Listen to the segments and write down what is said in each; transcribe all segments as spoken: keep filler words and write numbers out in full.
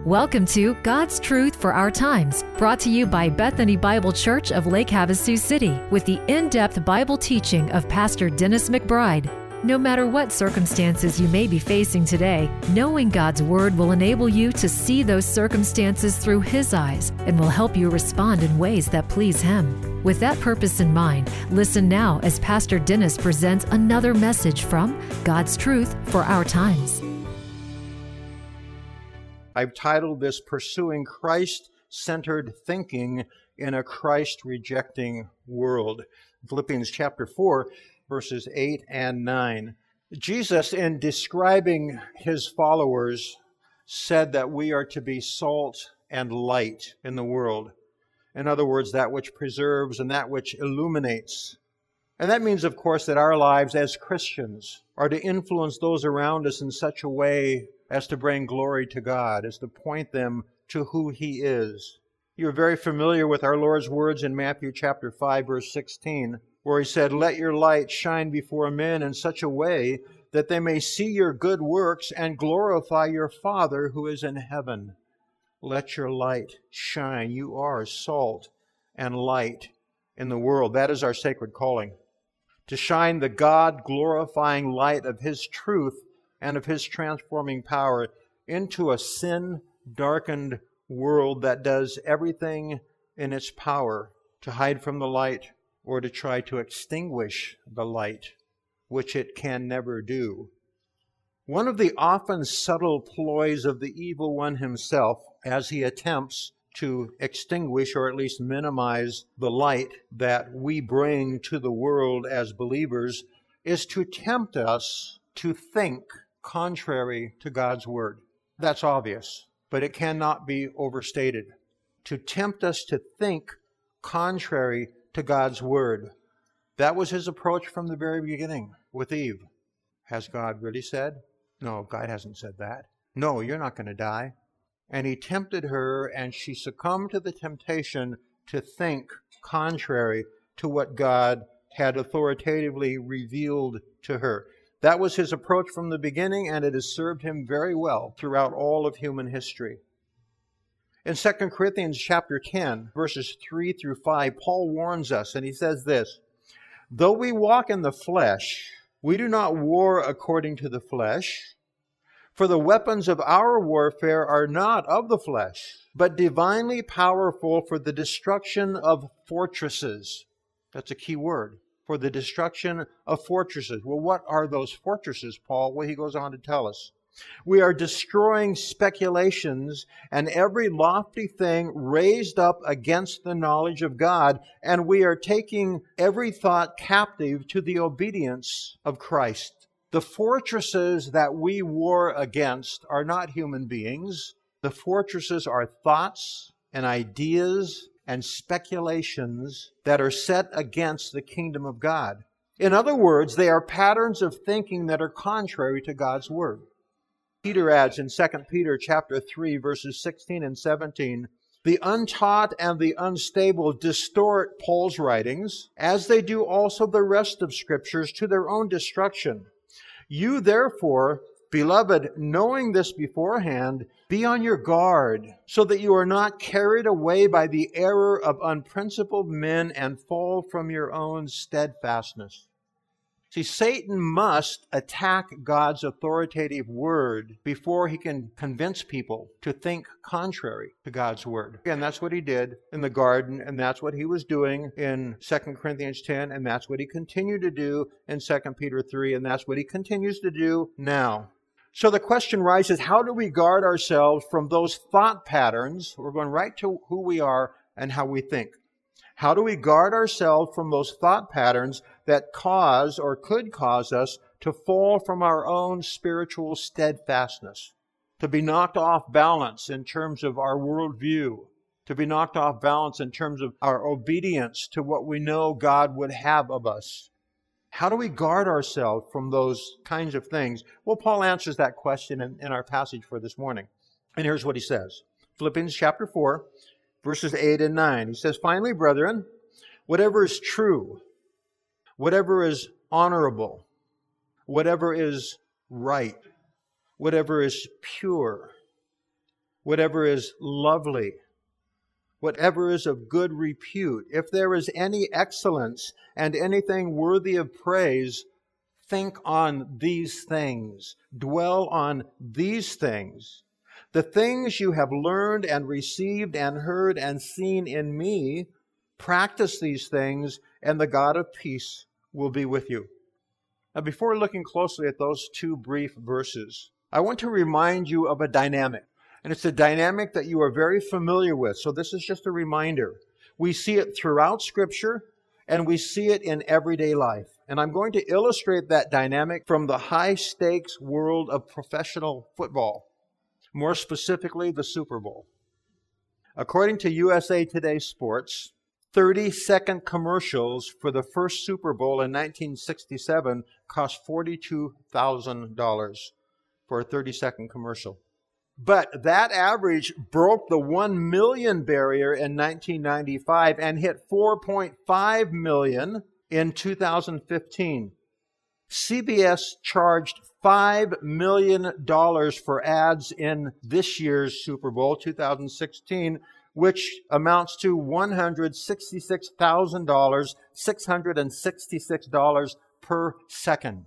Welcome to God's Truth for Our Times, brought to you by Bethany Bible Church of Lake Havasu City, with the in-depth Bible teaching of Pastor Dennis McBride. No matter what circumstances you may be facing today, knowing God's Word will enable you to see those circumstances through His eyes and will help you respond in ways that please Him. With that purpose in mind, listen now as Pastor Dennis presents another message from God's Truth for Our Times. I've titled this Pursuing Christ-Centered Thinking in a Christ-Rejecting World. Philippians chapter four, verses eight and nine. Jesus, in describing His followers, said that we are to be salt and light in the world. In other words, that which preserves and that which illuminates. And that means, of course, that our lives as Christians are to influence those around us in such a way as to bring glory to God, as to point them to who He is. You're very familiar with our Lord's words in Matthew chapter five, verse sixteen, where He said, "Let your light shine before men in such a way that they may see your good works and glorify your Father who is in heaven." Let your light shine. You are salt and light in the world. That is our sacred calling. To shine the God-glorifying light of His truth and of His transforming power into a sin-darkened world that does everything in its power to hide from the light or to try to extinguish the light, which it can never do. One of the often subtle ploys of the evil one himself, as he attempts to extinguish or at least minimize the light that we bring to the world as believers, is to tempt us to think contrary to God's Word. That's obvious, but it cannot be overstated. To tempt us to think contrary to God's Word. That was his approach from the very beginning with Eve. Has God really said? No, God hasn't said that. No, you're not going to die. And he tempted her, and she succumbed to the temptation to think contrary to what God had authoritatively revealed to her. That was his approach from the beginning, and it has served him very well throughout all of human history. In Second Corinthians chapter ten, verses three through five, Paul warns us, and he says this, "Though we walk in the flesh, we do not war according to the flesh. For the weapons of our warfare are not of the flesh, but divinely powerful for the destruction of fortresses." That's a key word. For the destruction of fortresses. Well, what are those fortresses, Paul? Well, he goes on to tell us. "We are destroying speculations and every lofty thing raised up against the knowledge of God, and we are taking every thought captive to the obedience of Christ." The fortresses that we war against are not human beings. The fortresses are thoughts and ideas and speculations that are set against the kingdom of God. In other words, they are patterns of thinking that are contrary to God's Word. Peter adds in Second Peter chapter three, verses sixteen and seventeen, "The untaught and the unstable distort Paul's writings, as they do also the rest of Scriptures, to their own destruction. You therefore, beloved, knowing this beforehand, be on your guard, so that you are not carried away by the error of unprincipled men and fall from your own steadfastness." See, Satan must attack God's authoritative Word before he can convince people to think contrary to God's Word. And that's what he did in the garden, and that's what he was doing in Second Corinthians ten, and that's what he continued to do in Second Peter three, and that's what he continues to do now. So the question rises, how do we guard ourselves from those thought patterns? We're going right to who we are and how we think. How do we guard ourselves from those thought patterns that cause or could cause us to fall from our own spiritual steadfastness, to be knocked off balance in terms of our worldview, to be knocked off balance in terms of our obedience to what we know God would have of us? How do we guard ourselves from those kinds of things? Well, Paul answers that question in, in our passage for this morning. And here's what he says. Philippians chapter four, verses eight and nine. He says, "Finally, brethren, whatever is true, whatever is honorable, whatever is right, whatever is pure, whatever is lovely, whatever is of good repute, if there is any excellence and anything worthy of praise, think on these things, dwell on these things. The things you have learned and received and heard and seen in me, practice these things, and the God of peace will be with you. Now, before looking closely at those two brief verses, I want to remind you of a dynamic. And it's a dynamic that you are very familiar with. So this is just a reminder. We see it throughout Scripture, and we see it in everyday life. And I'm going to illustrate that dynamic from the high-stakes world of professional football, more specifically the Super Bowl. According to U S A Today Sports, thirty-second commercials for the first Super Bowl in nineteen sixty-seven cost forty-two thousand dollars for a thirty-second commercial. But that average broke the one million barrier in nineteen ninety-five and hit four point five million in two thousand fifteen. C B S charged five million dollars for ads in this year's Super Bowl, two thousand sixteen, which amounts to one hundred sixty-six thousand dollars, six hundred sixty-six dollars per second.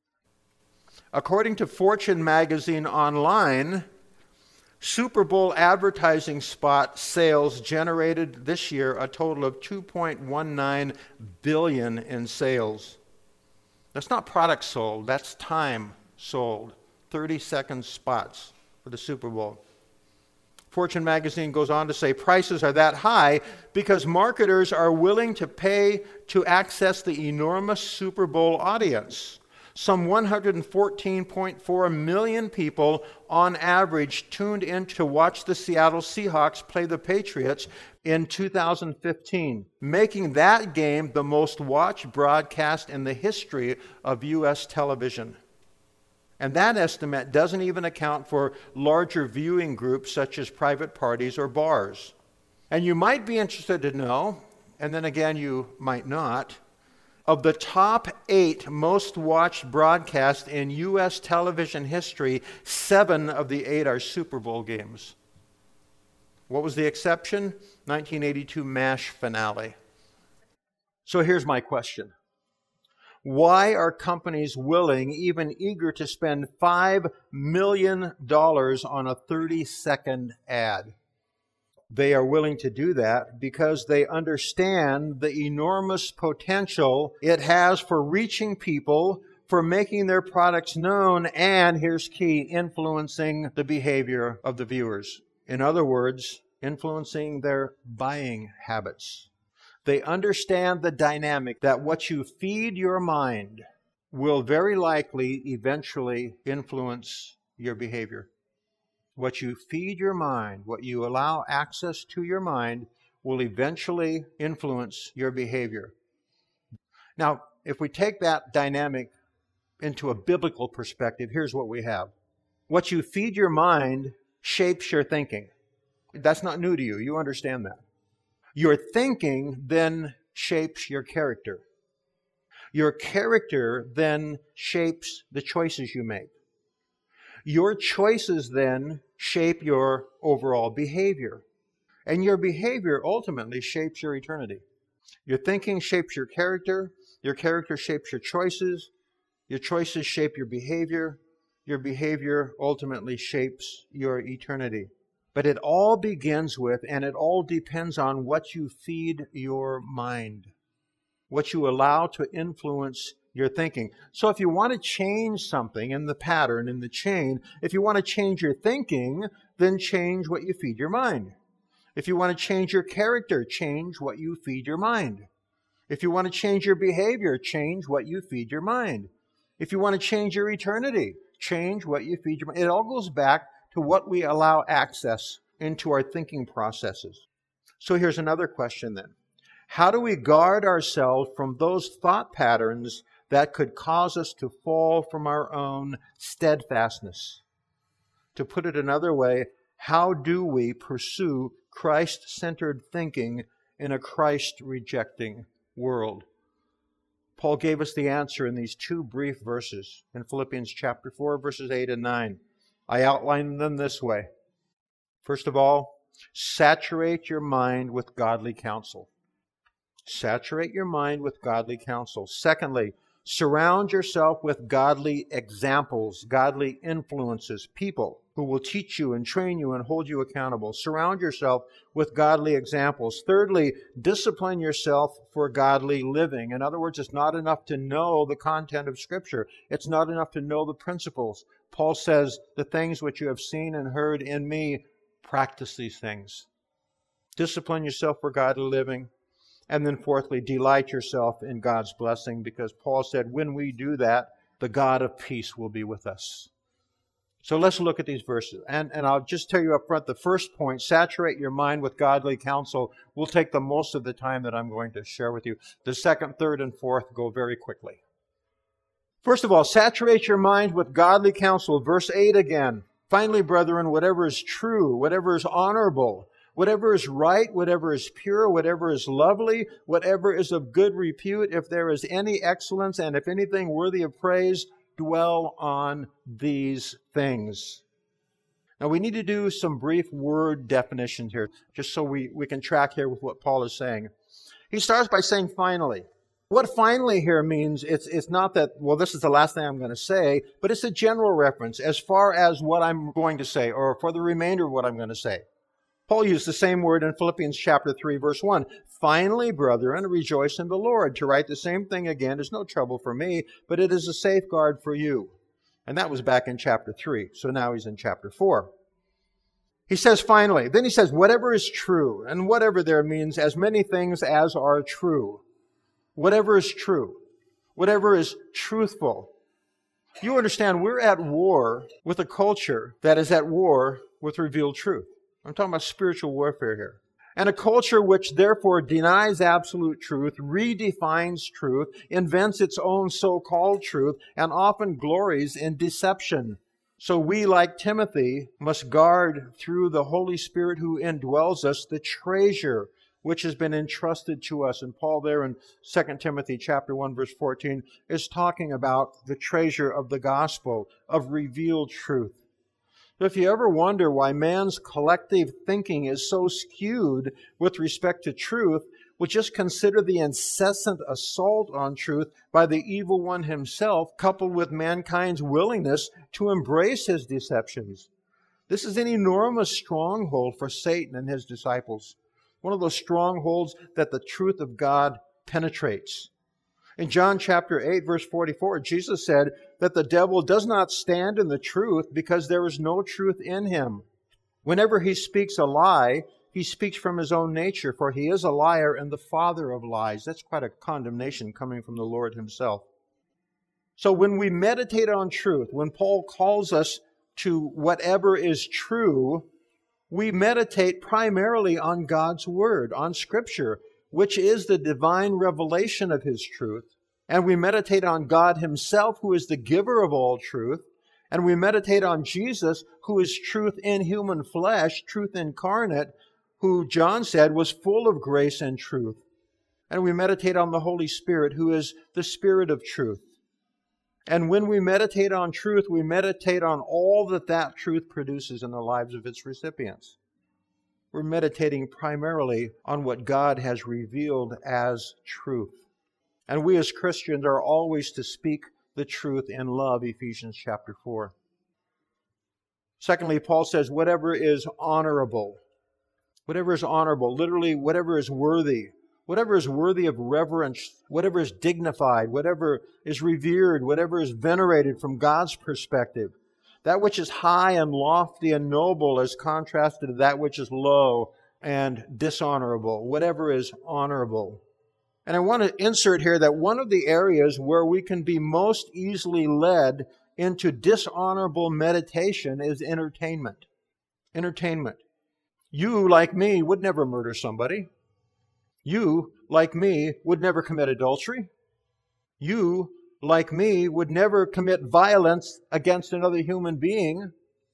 According to Fortune magazine online, Super Bowl advertising spot sales generated this year a total of two point one nine billion dollars in sales. That's not products sold, that's time sold. thirty-second spots for the Super Bowl. Fortune magazine goes on to say prices are that high because marketers are willing to pay to access the enormous Super Bowl audience. Some one hundred fourteen point four million people on average tuned in to watch the Seattle Seahawks play the Patriots in two thousand fifteen, making that game the most watched broadcast in the history of U S television. And that estimate doesn't even account for larger viewing groups such as private parties or bars. And you might be interested to know, and then again you might not, of the top eight most watched broadcasts in U S television history, seven of the eight are Super Bowl games. What was the exception? nineteen eighty-two MASH finale. So here's my question. Why are companies willing, even eager to spend five million dollars on a thirty-second ad? They are willing to do that because they understand the enormous potential it has for reaching people, for making their products known, and here's key, influencing the behavior of the viewers. In other words, influencing their buying habits. They understand the dynamic that what you feed your mind will very likely eventually influence your behavior. What you feed your mind, what you allow access to your mind, will eventually influence your behavior. Now, if we take that dynamic into a biblical perspective, here's what we have. What you feed your mind shapes your thinking. That's not new to you. You understand that. Your thinking then shapes your character. Your character then shapes the choices you make. Your choices then shape your overall behavior. And your behavior ultimately shapes your eternity. Your thinking shapes your character. Your character shapes your choices. Your choices shape your behavior. Your behavior ultimately shapes your eternity. But it all begins with, and it all depends on what you feed your mind, what you allow to influence your thinking. So if you want to change something in the pattern, in the chain, if you want to change your thinking, then change what you feed your mind. If you want to change your character, change what you feed your mind. If you want to change your behavior, change what you feed your mind. If you want to change your eternity, change what you feed your mind. It all goes back to what we allow access into our thinking processes. So here's another question then. How do we guard ourselves from those thought patterns that could cause us to fall from our own steadfastness? To put it another way, how do we pursue Christ-centered thinking in a Christ-rejecting world? Paul gave us the answer in these two brief verses in Philippians chapter four, verses eight and nine. I outline them this way. First of all, saturate your mind with godly counsel. Saturate your mind with godly counsel. Secondly, surround yourself with godly examples, godly influences, people who will teach you and train you and hold you accountable. Surround yourself with godly examples. Thirdly, discipline yourself for godly living. In other words, it's not enough to know the content of Scripture. It's not enough to know the principles. Paul says, the things which you have seen and heard in me, practice these things. Discipline yourself for godly living. And then fourthly, delight yourself in God's blessing, because Paul said, when we do that, the God of peace will be with us. So let's look at these verses. And, and I'll just tell you up front, the first point, saturate your mind with godly counsel, will take the most of the time that I'm going to share with you. The second, third, and fourth go very quickly. First of all, saturate your mind with godly counsel. Verse eight again. Finally, brethren, whatever is true, whatever is honorable, whatever is right, whatever is pure, whatever is lovely, whatever is of good repute, if there is any excellence and if anything worthy of praise, dwell on these things. Now we need to do some brief word definitions here, just so we, we can track here with what Paul is saying. He starts by saying finally. What finally here means, it's, it's not that, well, this is the last thing I'm going to say, but it's a general reference as far as what I'm going to say, or for the remainder of what I'm going to say. Paul used the same word in Philippians chapter three, verse one. Finally, brethren, rejoice in the Lord. To write the same thing again is no trouble for me, but it is a safeguard for you. And that was back in chapter three. So now he's in chapter four. He says finally. Then he says, whatever is true. And whatever there means as many things as are true. Whatever is true. Whatever is truthful. You understand, we're at war with a culture that is at war with revealed truth. I'm talking about spiritual warfare here. And a culture which therefore denies absolute truth, redefines truth, invents its own so-called truth, and often glories in deception. So we, like Timothy, must guard through the Holy Spirit who indwells us the treasure which has been entrusted to us. And Paul there in Second Timothy chapter one, verse fourteen, is talking about the treasure of the gospel, of revealed truth. If you ever wonder why man's collective thinking is so skewed with respect to truth, well, just consider the incessant assault on truth by the evil one himself, coupled with mankind's willingness to embrace his deceptions. This is an enormous stronghold for Satan and his disciples. One of those strongholds that the truth of God penetrates. In John chapter eight, verse forty-four, Jesus said that the devil does not stand in the truth because there is no truth in him. Whenever he speaks a lie, he speaks from his own nature, for he is a liar and the father of lies. That's quite a condemnation coming from the Lord himself. So when we meditate on truth, when Paul calls us to whatever is true, we meditate primarily on God's Word, on Scripture, which is the divine revelation of His truth. And we meditate on God Himself, who is the giver of all truth. And we meditate on Jesus, who is truth in human flesh, truth incarnate, who John said was full of grace and truth. And we meditate on the Holy Spirit, who is the Spirit of truth. And when we meditate on truth, we meditate on all that that truth produces in the lives of its recipients. We're meditating primarily on what God has revealed as truth. And we as Christians are always to speak the truth in love, Ephesians chapter four. Secondly, Paul says, whatever is honorable. Whatever is honorable, literally whatever is worthy. Whatever is worthy of reverence, whatever is dignified, whatever is revered, whatever is venerated from God's perspective. That which is high and lofty and noble as contrasted to that which is low and dishonorable. Whatever is honorable. And I want to insert here that one of the areas where we can be most easily led into dishonorable meditation is entertainment. Entertainment. You, like me, would never murder somebody. You, like me, would never commit adultery. You, like me, would never commit violence against another human being.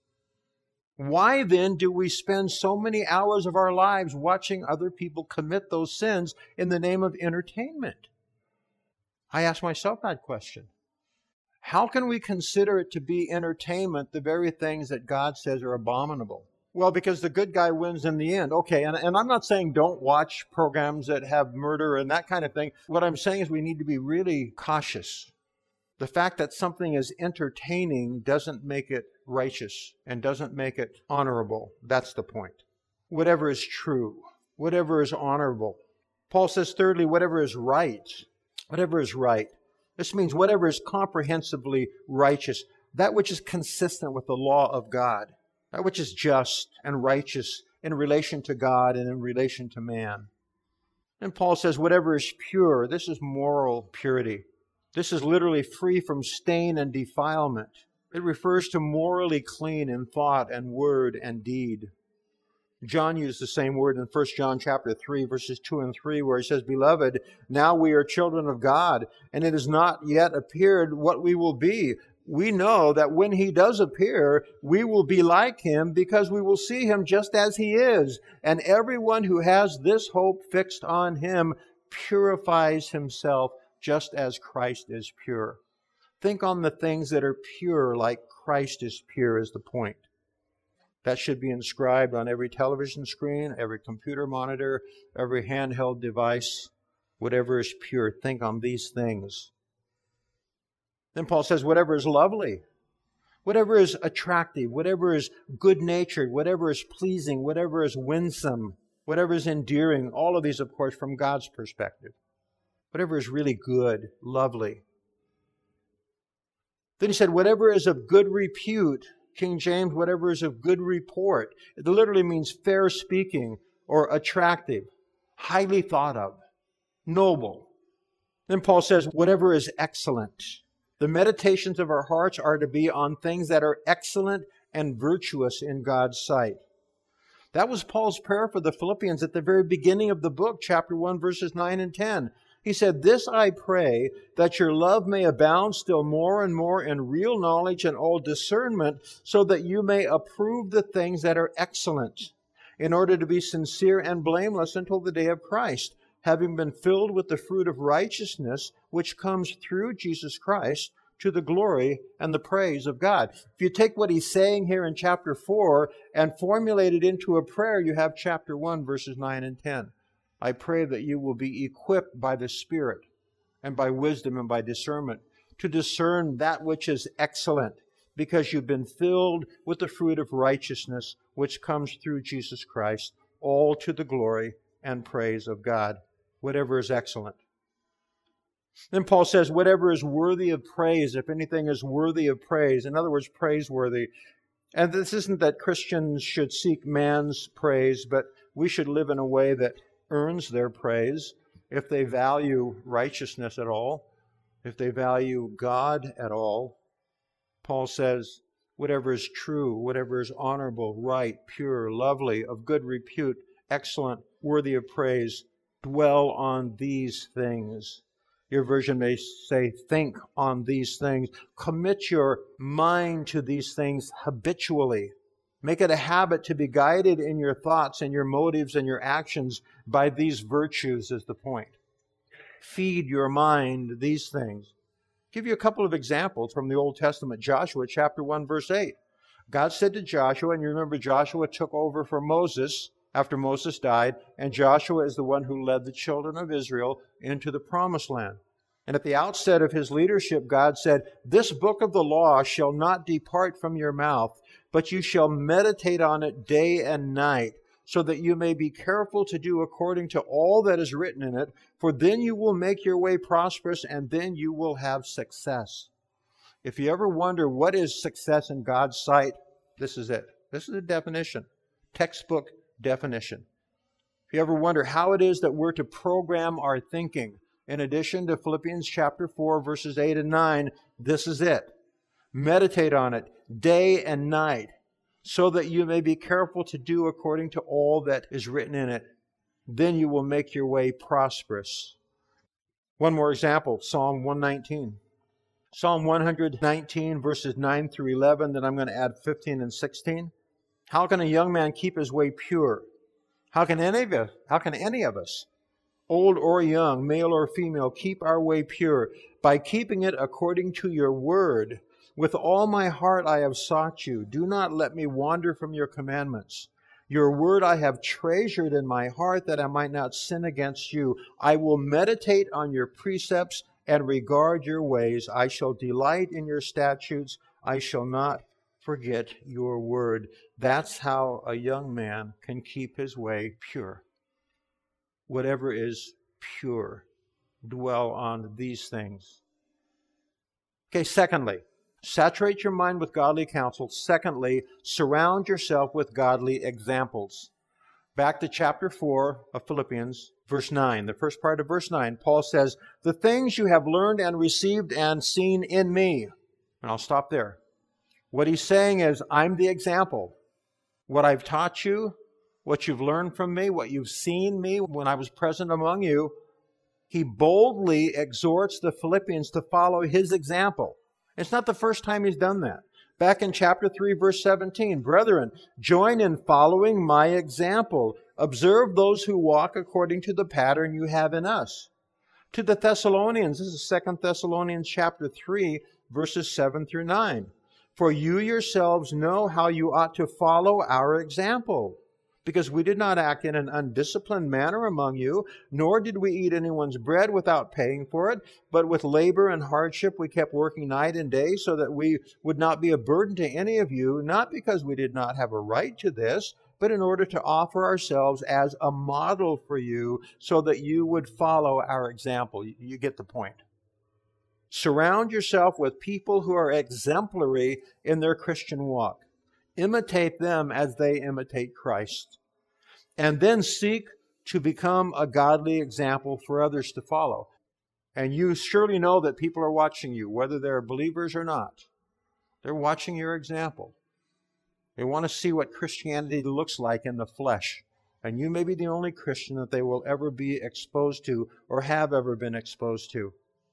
Why then do we spend so many hours of our lives watching other people commit those sins in the name of entertainment? I ask myself that question. How can we consider it to be entertainment, the very things that God says are abominable? Well, because the good guy wins in the end. Okay, and, and I'm not saying don't watch programs that have murder and that kind of thing. What I'm saying is we need to be really cautious. The fact that something is entertaining doesn't make it righteous and doesn't make it honorable. That's the point. Whatever is true, whatever is honorable. Paul says, thirdly, whatever is right. Whatever is right. This means whatever is comprehensively righteous, that which is consistent with the law of God, that which is just and righteous in relation to God and in relation to man. And Paul says, whatever is pure, this is moral purity. This is literally free from stain and defilement. It refers to morally clean in thought and word and deed. John used the same word in First John chapter three, verses two and three, where he says, Beloved, now we are children of God, and it has not yet appeared what we will be. We know that when He does appear, we will be like Him because we will see Him just as He is. And everyone who has this hope fixed on Him purifies himself just as Christ is pure. Think on the things that are pure like Christ is pure is the point. That should be inscribed on every television screen, every computer monitor, every handheld device. Whatever is pure, think on these things. Then Paul says, whatever is lovely, whatever is attractive, whatever is good-natured, whatever is pleasing, whatever is winsome, whatever is endearing, all of these, of course, from God's perspective. Whatever is really good, lovely. Then he said, whatever is of good repute, King James, whatever is of good report. It literally means fair speaking or attractive, highly thought of, noble. Then Paul says, whatever is excellent. The meditations of our hearts are to be on things that are excellent and virtuous in God's sight. That was Paul's prayer for the Philippians at the very beginning of the book, chapter one, verses nine and ten. He said, This I pray, that your love may abound still more and more in real knowledge and all discernment, so that you may approve the things that are excellent, in order to be sincere and blameless until the day of Christ, having been filled with the fruit of righteousness, which comes through Jesus Christ, to the glory and the praise of God. If you take what he's saying here in chapter four and formulate it into a prayer, you have chapter one, verses nine and ten. I pray that you will be equipped by the Spirit and by wisdom and by discernment to discern that which is excellent, because you've been filled with the fruit of righteousness which comes through Jesus Christ, all to the glory and praise of God. Whatever is excellent. Then Paul says, whatever is worthy of praise, if anything is worthy of praise, in other words, praiseworthy. And this isn't that Christians should seek man's praise, but we should live in a way that earns their praise. If they value righteousness at all, if they value God at all, Paul says, whatever is true, whatever is honorable, right, pure, lovely, of good repute, excellent, worthy of praise, dwell on these things. Your version may say, think on these things. Commit your mind to these things habitually. Make it a habit to be guided in your thoughts and your motives and your actions by these virtues is the point. Feed your mind these things. I'll give you a couple of examples from the Old Testament. Joshua chapter one, verse eight. God said to Joshua, and you remember Joshua took over for Moses after Moses died, and Joshua is the one who led the children of Israel into the promised land. And at the outset of his leadership, God said, this book of the law shall not depart from your mouth, but you shall meditate on it day and night, so that you may be careful to do according to all that is written in it, for then you will make your way prosperous, and then you will have success. If you ever wonder what is success in God's sight, this is it. This is a definition, textbook definition. If you ever wonder how it is that we're to program our thinking, in addition to Philippians chapter four, verses eight and nine, this is it. Meditate on it day and night, so that you may be careful to do according to all that is written in it. Then you will make your way prosperous. One more example, Psalm one nineteen. Psalm one nineteen, verses nine through eleven, then I'm going to add fifteen and sixteen. How can a young man keep his way pure? How can any of us, how can any of us, old or young, male or female, keep our way pure? By keeping it according to your word. With all my heart I have sought you. Do not let me wander from your commandments. Your word I have treasured in my heart that I might not sin against you. I will meditate on your precepts and regard your ways. I shall delight in your statutes. I shall not forget your word. That's how a young man can keep his way pure. Whatever is pure, dwell on these things. Okay, secondly, saturate your mind with godly counsel. Secondly, surround yourself with godly examples. Back to chapter four of Philippians, verse nine. The first part of verse nine, Paul says, the things you have learned and received and seen in me. And I'll stop there. What he's saying is, I'm the example. What I've taught you, what you've learned from me, what you've seen me when I was present among you, he boldly exhorts the Philippians to follow his example. It's not the first time he's done that. Back in chapter three, verse seventeen, brethren, join in following my example. Observe those who walk according to the pattern you have in us. To the Thessalonians, this is Second Thessalonians chapter three, verses seven through nine. For you yourselves know how you ought to follow our example. Because we did not act in an undisciplined manner among you, nor did we eat anyone's bread without paying for it, but with labor and hardship we kept working night and day so that we would not be a burden to any of you, not because we did not have a right to this, but in order to offer ourselves as a model for you so that you would follow our example. You get the point. Surround yourself with people who are exemplary in their Christian walk. Imitate them as they imitate Christ. And then seek to become a godly example for others to follow. And you surely know that people are watching you, whether they're believers or not. They're watching your example. They want to see what Christianity looks like in the flesh. And you may be the only Christian that they will ever be exposed to or have ever been exposed to.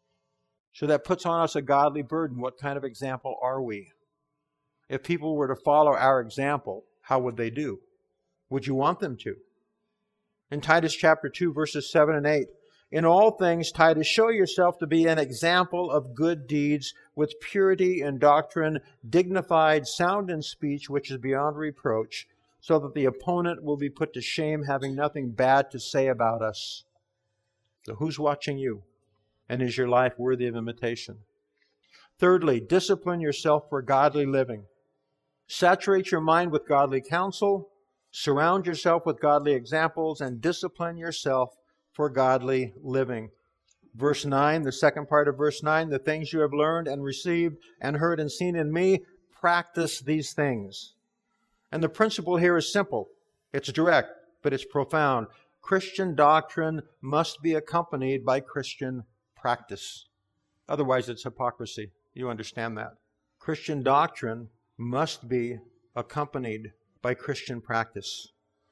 So that puts on us a godly burden. What kind of example are we? If people were to follow our example, how would they do? Would you want them to? In Titus chapter two, verses seven and eight, in all things, Titus, show yourself to be an example of good deeds with purity in doctrine, dignified, sound in speech, which is beyond reproach, so that the opponent will be put to shame, having nothing bad to say about us. So who's watching you? And is your life worthy of imitation? Thirdly, discipline yourself for godly living. Saturate your mind with godly counsel, surround yourself with godly examples, and discipline yourself for godly living. Verse nine, the second part of verse nine, the things you have learned and received and heard and seen in me, practice these things. And the principle here is simple. It's direct, but it's profound. Christian doctrine must be accompanied by Christian practice. Otherwise, it's hypocrisy. You understand that. Christian doctrine must be accompanied by Christian practice.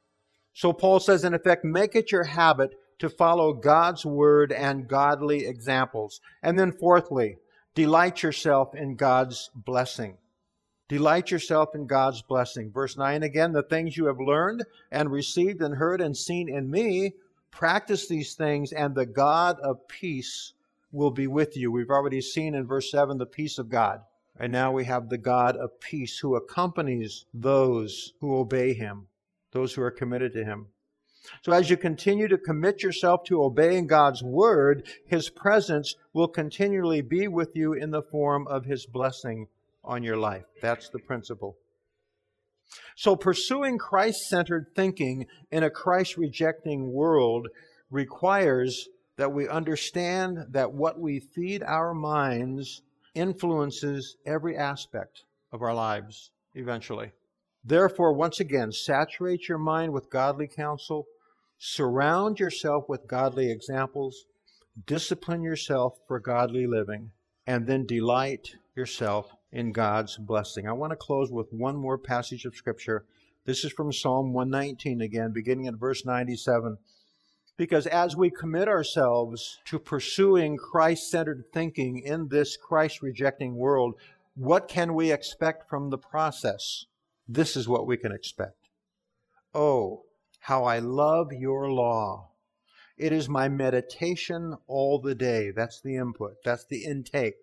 So Paul says, in effect, make it your habit to follow God's word and godly examples. And then fourthly, delight yourself in God's blessing. Delight yourself in God's blessing. Verse nine again, the things you have learned and received and heard and seen in me, practice these things, and the God of peace will be with you. We've already seen in verse seven the peace of God. And now we have the God of peace who accompanies those who obey Him, those who are committed to Him. So as you continue to commit yourself to obeying God's word, His presence will continually be with you in the form of His blessing on your life. That's the principle. So pursuing Christ-centered thinking in a Christ-rejecting world requires that we understand that what we feed our minds influences every aspect of our lives eventually. Therefore, once again, saturate your mind with godly counsel, surround yourself with godly examples, discipline yourself for godly living, and then delight yourself in God's blessing. I want to close with one more passage of Scripture. This is from Psalm one nineteen again, beginning at verse ninety-seven. Because as we commit ourselves to pursuing Christ-centered thinking in this Christ-rejecting world, what can we expect from the process? This is what we can expect. Oh, how I love your law. It is my meditation all the day. That's the input. That's the intake.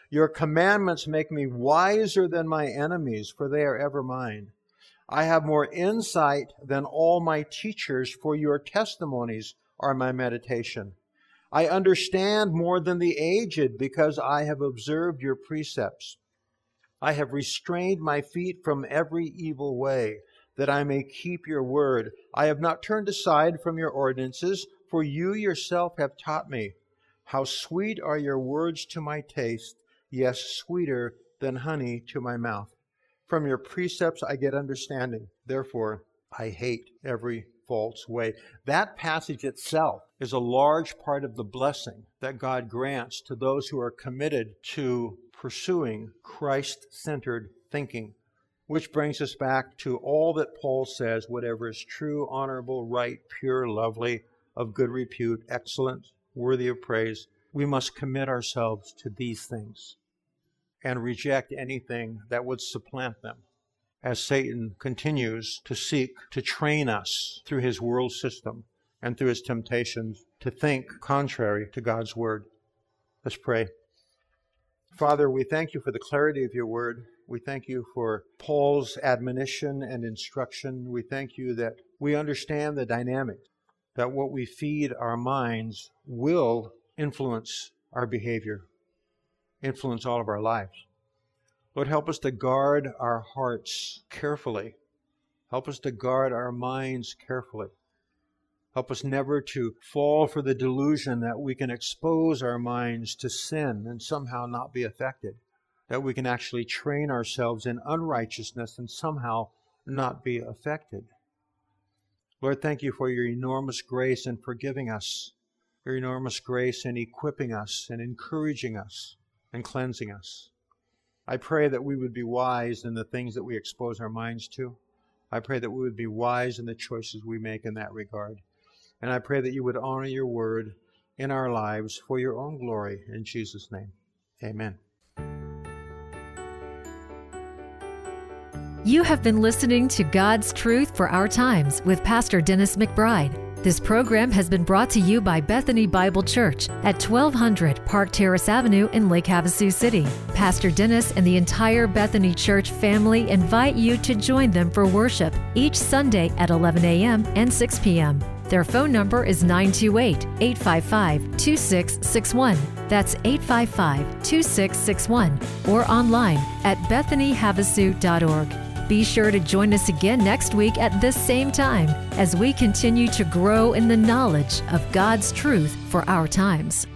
Your commandments make me wiser than my enemies, for they are ever mine. I have more insight than all my teachers, for your testimonies are my meditation. I understand more than the aged, because I have observed your precepts. I have restrained my feet from every evil way, that I may keep your word. I have not turned aside from your ordinances, for you yourself have taught me. How sweet are your words to my taste, yes, sweeter than honey to my mouth. From your precepts I get understanding. Therefore, I hate every false way. That passage itself is a large part of the blessing that God grants to those who are committed to pursuing Christ-centered thinking, which brings us back to all that Paul says, whatever is true, honorable, right, pure, lovely, of good repute, excellent, worthy of praise. We must commit ourselves to these things and reject anything that would supplant them, as Satan continues to seek to train us through his world system and through his temptations to think contrary to God's word. Let's pray. Father, we thank you for the clarity of your word. We thank you for Paul's admonition and instruction. We thank you that we understand the dynamics, that what we feed our minds will influence our behavior, influence all of our lives. Lord, help us to guard our hearts carefully. Help us to guard our minds carefully. Help us never to fall for the delusion that we can expose our minds to sin and somehow not be affected, that we can actually train ourselves in unrighteousness and somehow not be affected. Lord, thank you for your enormous grace in forgiving us, your enormous grace in equipping us and encouraging us and cleansing us. I pray that we would be wise in the things that we expose our minds to. I pray that we would be wise in the choices we make in that regard. And I pray that you would honor your word in our lives for your own glory. In Jesus' name, amen. You have been listening to God's Truth for Our Times with Pastor Dennis McBride. This program has been brought to you by Bethany Bible Church at twelve hundred Park Terrace Avenue in Lake Havasu City. Pastor Dennis and the entire Bethany Church family invite you to join them for worship each Sunday at eleven a.m. and six p.m. Their phone number is nine two eight, eight five five, two six six one. That's eight five five, two six six one. Or online at bethany havasu dot org. Be sure to join us again next week at this same time as we continue to grow in the knowledge of God's truth for our times.